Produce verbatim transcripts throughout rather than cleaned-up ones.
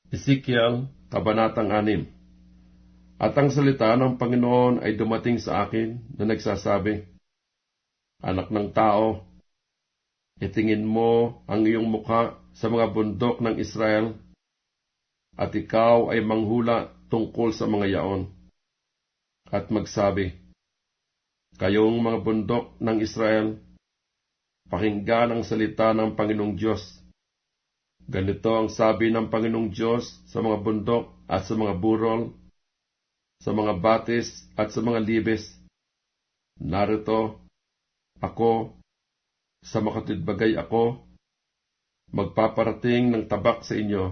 Ezekiel, Kabanatang anim. At ang salita ng Panginoon ay dumating sa akin na nagsasabi, Anak ng tao, itingin mo ang iyong mukha sa mga bundok ng Israel, at ikaw ay manghula tungkol sa mga yaon, at magsabi, Kayong mga bundok ng Israel, pakinggan ang salita ng Panginoong Diyos. Ganito ang sabi ng Panginoong Diyos sa mga bundok at sa mga burol, sa mga batis at sa mga libis. Narito, ako, sa makatidbagay ako, magpaparating ng tabak sa inyo,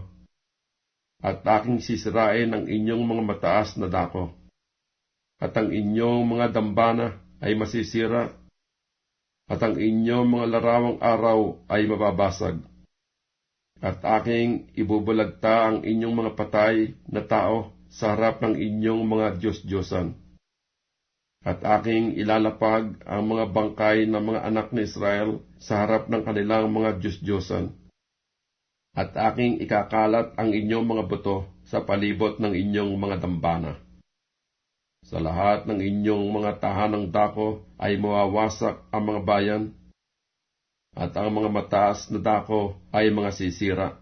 at aking sisirain ang inyong mga mataas na dako, at ang inyong mga dambana ay masisira, at ang inyong mga larawang araw ay mababasag. At aking ibubulagta ang inyong mga patay na tao sa harap ng inyong mga Diyos-Diyosan. At aking ilalapag ang mga bangkay ng mga anak ni Israel sa harap ng kanilang mga Diyos-Diyosan. At aking ikakalat ang inyong mga buto sa palibot ng inyong mga dambana. Sa lahat ng inyong mga tahanang dako ay mawawasak ang mga bayan, at ang mga mataas na dako ay mga sisira,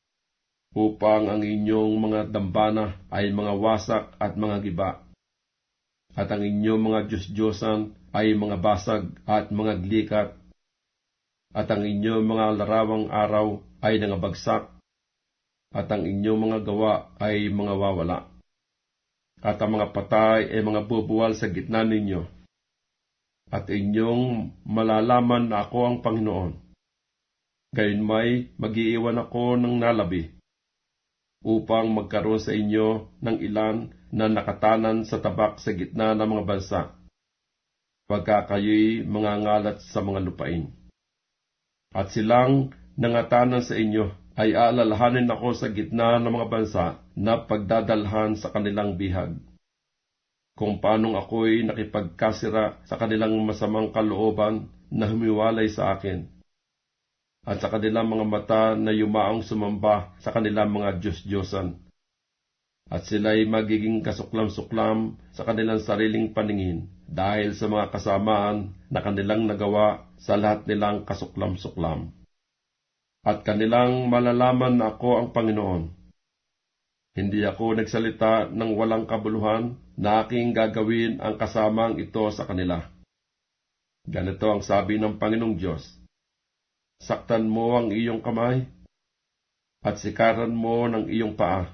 upang ang inyong mga dambana ay mga wasak at mga giba, at ang inyong mga Diyos-Diyosan ay mga basag at mga glikat, at ang inyong mga larawang araw ay nangabagsak, at ang inyong mga gawa ay mga wawala, at ang mga patay ay mga bubuwal sa gitna ninyo. At inyong malalaman na ako ang Panginoon. Gayunmay mag-iiwan ako ng nalabi, upang magkaroon sa inyo ng ilan na nakatanan sa tabak sa gitna ng mga bansa, pagka kayo'y mangangalat sa mga lupain. At silang nangatanan sa inyo ay aalalahanin ako sa gitna ng mga bansa na pagdadalhan sa kanilang bihag, kung paanong ako'y nakipagkasira sa kanilang masamang kalooban na humiwalay sa akin, at sa kanilang mga mata na yumaong sumamba sa kanilang mga Diyos-Diyosan. At sila'y magiging kasuklam-suklam sa kanilang sariling paningin dahil sa mga kasamaan na kanilang nagawa sa lahat nilang kasuklam-suklam. At kanilang malalaman na ako ang Panginoon. Hindi ako nagsalita ng walang kabuluhan na aking gagawin ang kasamang ito sa kanila. Ganito ang sabi ng Panginoong Diyos, Saktan mo ang iyong kamay, at sikaran mo ng iyong paa,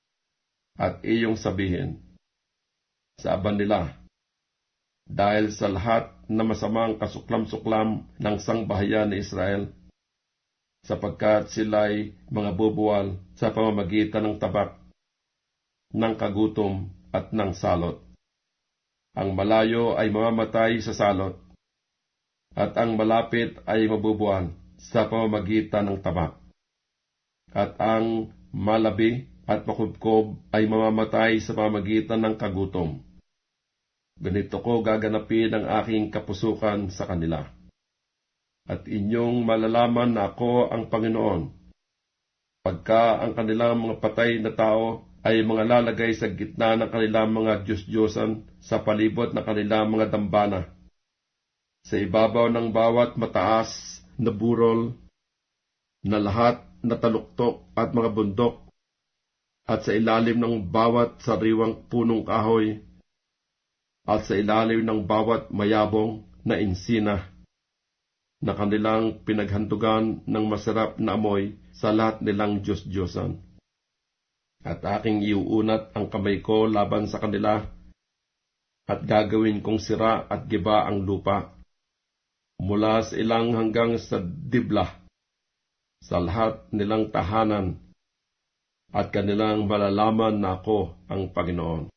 at iyong sabihin, Saaban nila, dahil sa lahat na masamang kasuklam-suklam ng sangbahayan ni Israel, sapagkat sila'y mga bubuwal sa pamamagitan ng tabak, ng kagutom at ng salot. Ang malayo ay mamamatay sa salot, at ang malapit ay mabubuwal sa pamamagitan ng tabak. At ang malabi at makubkob ay mamamatay sa pamamagitan ng kagutom. Ganito ko gaganapin ang aking kapusukan sa kanila. At inyong malalaman na ako ang Panginoon, pagka ang kanilang mga patay na tao ay mga lalagay sa gitna ng kanilang mga Diyos-Diyosan sa palibot ng kanilang mga dambana, sa ibabaw ng bawat mataas na burol, na lahat na taluktok at mga bundok, at sa ilalim ng bawat sariwang punong kahoy, at sa ilalim ng bawat mayabong na insina, na kanilang pinaghandugan ng masarap na amoy sa lahat nilang Diyos-Diyosan. At aking iuunat ang kamay ko laban sa kanila, at gagawin kong sira at giba ang lupa, mula sa ilang hanggang sa Diblah, sa lahat nilang tahanan, at kanilang malalaman na ako ang Panginoon.